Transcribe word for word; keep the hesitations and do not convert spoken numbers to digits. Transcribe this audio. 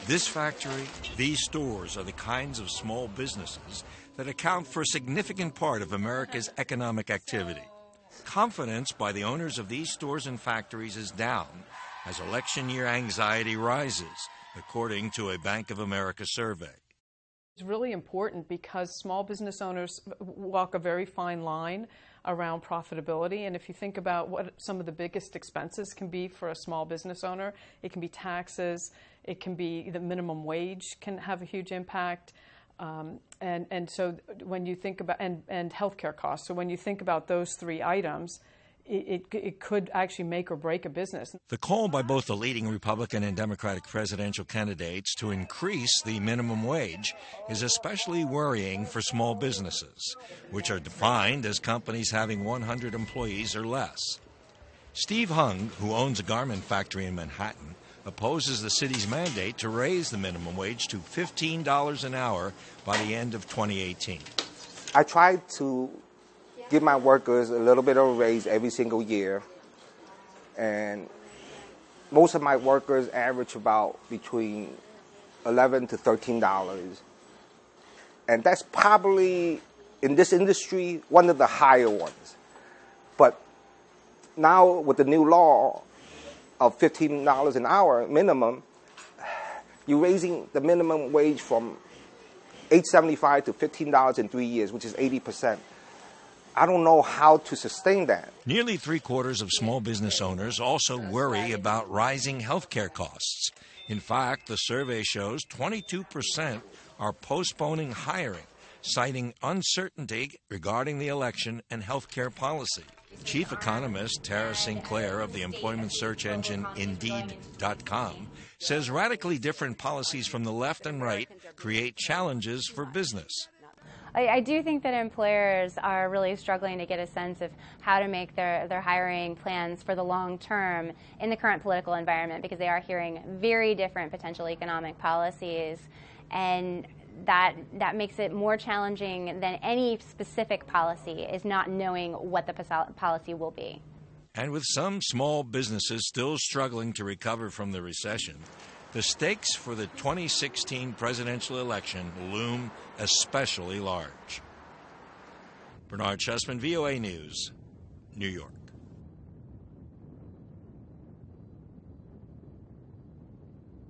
This factory, these stores are the kinds of small businesses that account for a significant part of America's economic activity. Confidence by the owners of these stores and factories is down as election year anxiety rises, according to a Bank of America survey. It's really important because small business owners walk a very fine line around profitability. And if you think about what some of the biggest expenses can be for a small business owner, it can be taxes, it can be the minimum wage can have a huge impact. Um, and, and so when you think about, and, and healthcare costs, so when you think about those three items, It, it, it could actually make or break a business. The call by both the leading Republican and Democratic presidential candidates to increase the minimum wage is especially worrying for small businesses, which are defined as companies having one hundred employees or less. Steve Hung, who owns a garment factory in Manhattan, opposes the city's mandate to raise the minimum wage to fifteen dollars an hour by the end of twenty eighteen. I tried to give my workers a little bit of a raise every single year, and most of my workers average about between eleven to thirteen dollars, and that's probably in this industry one of the higher ones. But now with the new law of fifteen dollars an hour minimum, you're raising the minimum wage from eight seventy-five to fifteen dollars in three years, which is eighty percent. I don't know how to sustain that. Nearly three quarters of small business owners also worry about rising health care costs. In fact, the survey shows twenty-two percent are postponing hiring, citing uncertainty regarding the election and health care policy. Chief economist Tara Sinclair of the employment search engine Indeed dot com says radically different policies from the left and right create challenges for business. I do think that employers are really struggling to get a sense of how to make their, their hiring plans for the long term in the current political environment, because they are hearing very different potential economic policies, and that, that makes it more challenging than any specific policy, is not knowing what the policy will be. And with some small businesses still struggling to recover from the recession, the stakes for the twenty sixteen presidential election loom especially large. Bernard Chessman, V O A News, New York.